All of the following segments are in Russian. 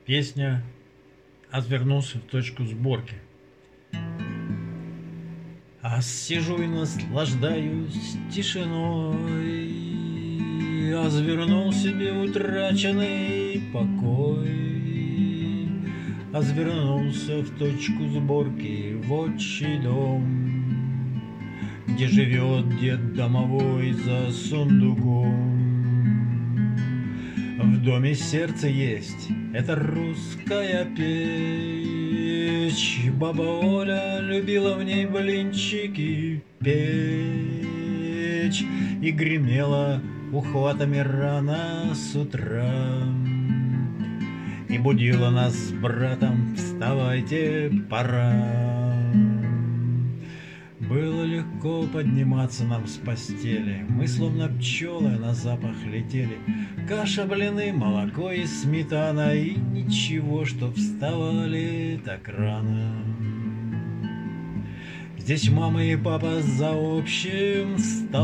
Песня «Отвернулся в точку сборки». А сижу и наслаждаюсь тишиной, Озвернул себе утраченный покой, Озвернулся в точку сборки, в отчий дом, Где живет дед домовой за сундуком. В доме сердце есть, это русская печь. Баба Оля любила в ней блинчики печь и гремела ухватами рано с утра. И будила нас с братом: вставайте, пора. Было легко подниматься нам с постели, мы словно пчелы на запах летели. Каша, блины, молоко и сметана, и ничего, что вставали так рано. Здесь мама и папа за общим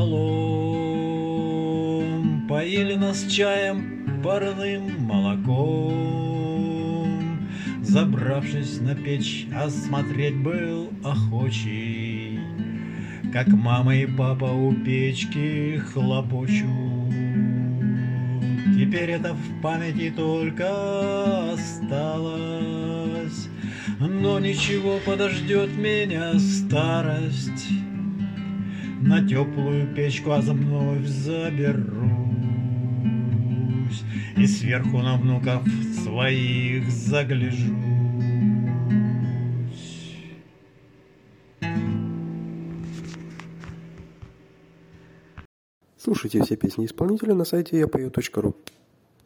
столом поили нас чаем, парным молоком. Забравшись на печь, осмотреть был охочий, как мама и папа у печки хлопочут. Теперь это в памяти только осталось, но ничего, подождет меня старость. На теплую печку вновь заберусь и сверху на внуков своих загляжусь. Слушайте все песни исполнителя на сайте yapою.ru.